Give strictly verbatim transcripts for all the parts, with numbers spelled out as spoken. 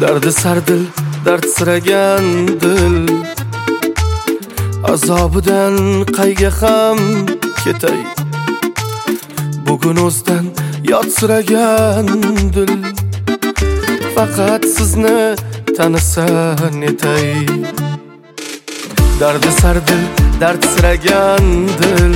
Dardi sardil, dard siragan dil, azobidan qayga ham ketay. Bugun o'zdan yotsiragan dil, faqat sizni tanisan etay. Dardi sardil, dard siragan dil,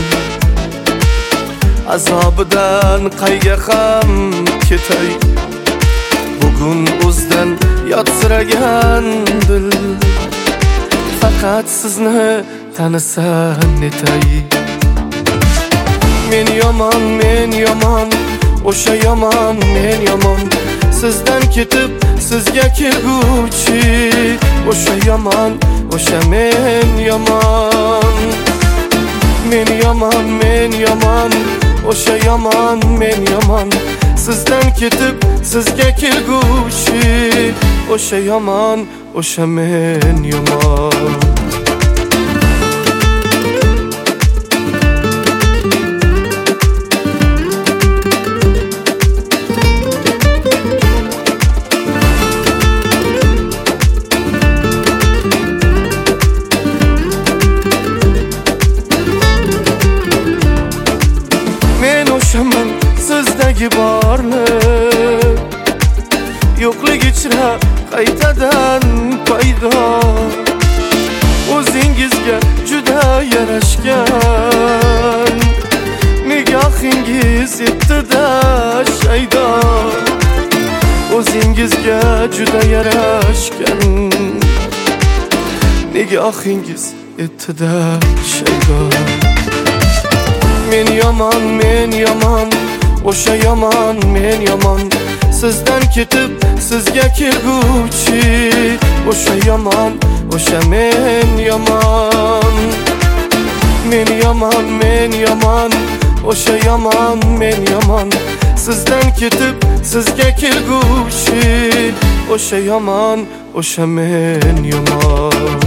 azobidan qayga ham ketay. Bugun o'zdan yotsiragan dil, faqat sizni tanisan etay. Men yomon, men yomon, o'sha yomon, men yomon, sizdan ketib sizga kelguvchi. O'sha yomon, o'sha men yomon. Men yomon, men yomon, o'sha yomon, men yomon, sizdan ketib sizga kelguvchi. O'sha yomon, o'sha men yomon. Men o'shaman sizdagi borlik, yo'qlik ichra qaytadan paydo. O'zingizga juda yarashgan, nigohingiz etdi-da shaydo. O'zingizga juda yarashgan, nigohingiz etdi-da shaydo. Men yomon, men yomon, o'sha yomon, men yomon, sizdan ketib sizga kelguvchi. O'sha yomon, o'sha men yomon. Men yomon, men yomon, o'sha yomon, men yomon, sizdan ketib sizga kelguvchi. O'sha yomon, o'sha men yomon.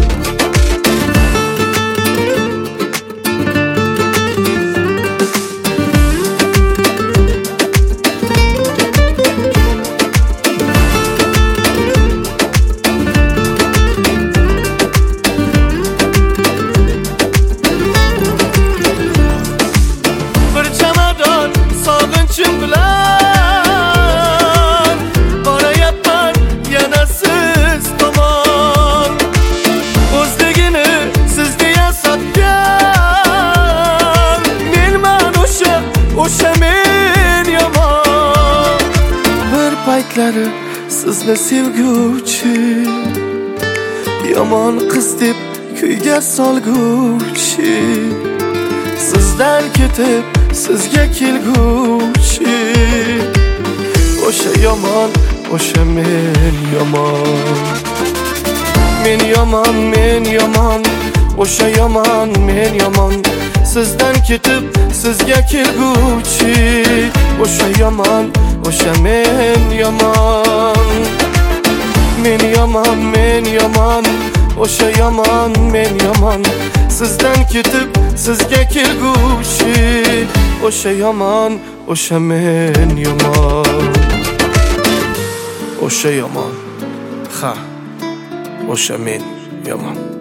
O'sha men yomon. Bir paytlari sizni sevguvchi, yomon qiz deb kuyga solguvchi. Sizdan ketib sizga kelguvchi. O'sha yomon, o'sha men yomon. Men yomon, men yomon, o'sha yomon, men yomon, sizdan ketib sizga kelguvchi. O'sha yomon, o'sha men yomon. Men yomon, men yomon, o'sha yomon, men yomon, sizdan ketib sizga kelguvchi. O'sha yomon, o'sha men yomon. O'sha yomon, ha, o'sha men yomon.